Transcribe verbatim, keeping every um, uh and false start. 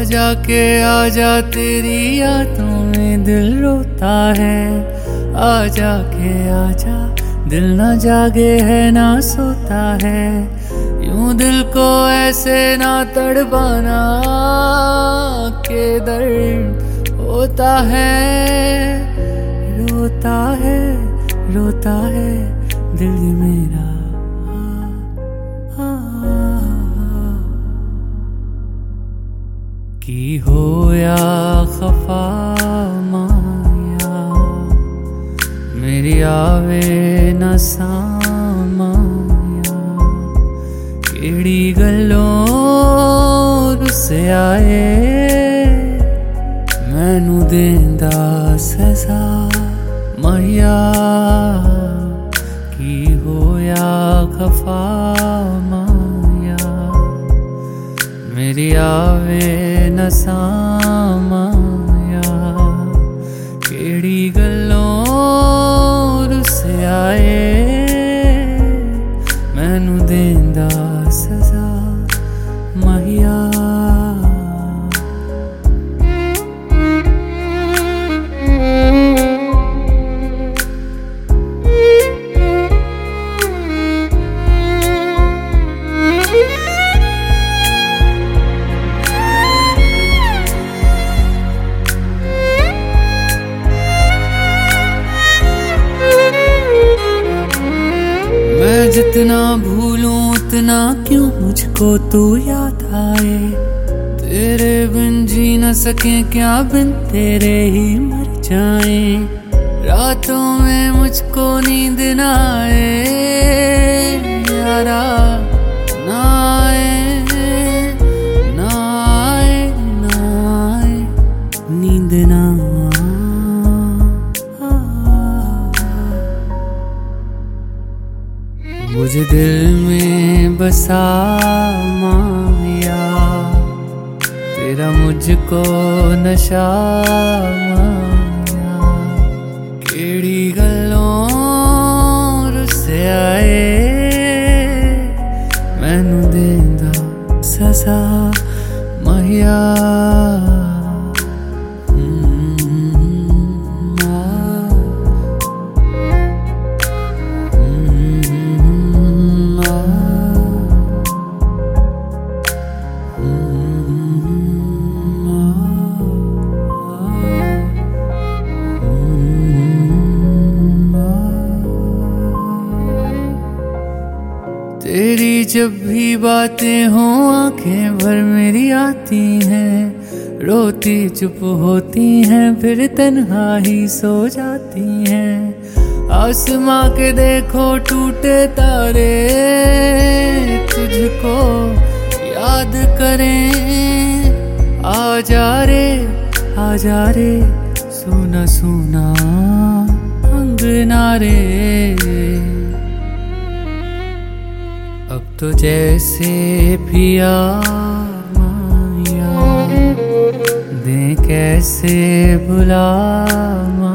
आजा के आजा तेरी यादों में दिल रोता है। आजा के आजा दिल ना जागे है ना सोता है। यूं दिल को ऐसे ना तड़पाना के दर्द होता है। रोता है रोता है दिल मेरा। की हो या खफा माया मेरी आवे न सामाया। केड़ी गल्लों रुस्से आए मैनू देंदा सजा माया। की हो या खफा माया मेरी आवे न सामाया। केड़ी गल्लों रुस्से आए मैनू देंदा सजा माहिया। जितना भूलूं उतना क्यों मुझको तू याद आए। तेरे बिन जी न सके क्या बिन तेरे ही मर जाए। रातों में मुझको नींद न आए यारा ना आए ना आए ना आए नींद ना मुझे दिल में बसा माया। तेरा मुझको नशा माया। केड़ी गल्लों रुस्से आए मैनू देंदा सजा माया। तेरी जब भी बातें हों आंखें भर मेरी आती हैं। रोती चुप होती हैं फिर तन्हा ही सो जाती हैं। आसमां के देखो टूटे तारे तुझको याद करें। आजा रे आजा रे सोना सोना अंगना रे। अब तो जैसे पिया माया दे कैसे बुला।